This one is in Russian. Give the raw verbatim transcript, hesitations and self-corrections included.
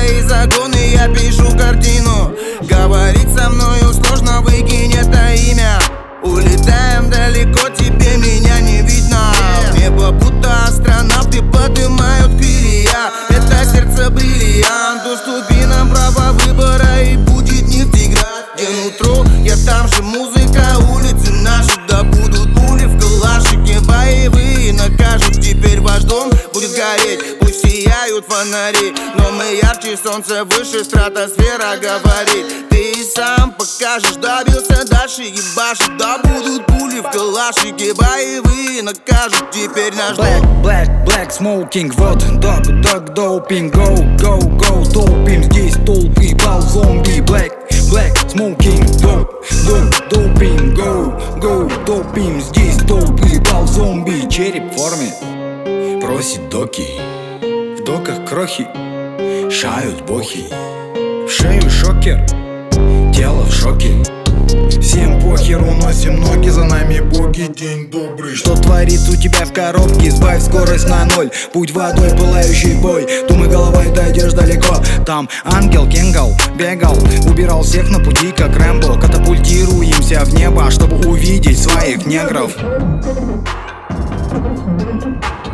свои загоны, я пишу картину. Говорить со мною сложно, выкинь это имя. Улетаем далеко, тебе меня не видно. Небо будто астронавты поднимают крылья. Это сердце бриллиант, уступи нам право выбора, и будет Нефтеград. Где нутро, я там же музыка, улицы наши, да будут пули в калашике боевые. Накажут, теперь ваш дом будет гореть, пусть сияют фонари, но мы ярче, солнце выше, стратосфера говорит. Ты и сам покажешь, добился дальше, ебашит, да будут пули в калашике боевые. Накажут, теперь наш дом. Black, black, black smoking, вот дог, дог, допинг, go, go, go, топим здесь толпы, бал зомби. Black, black smoking, go, go, допинг, go, go, топим здесь толпы, бал зомби. Череп в форме просит доки, в доках крохи шают бохи. В шею шокер, тело в шоке. Всем похер, уносим ноги, за нами боги. День добрый. Что творится у тебя в коробке? Сбавь скорость на ноль, путь водой, пылающий бой. Думай головой, дойдешь далеко. Там ангел кенгал, бегал, убирал всех на пути, как Рэмбо. Катапультируемся в небо, чтобы увидеть своих негров.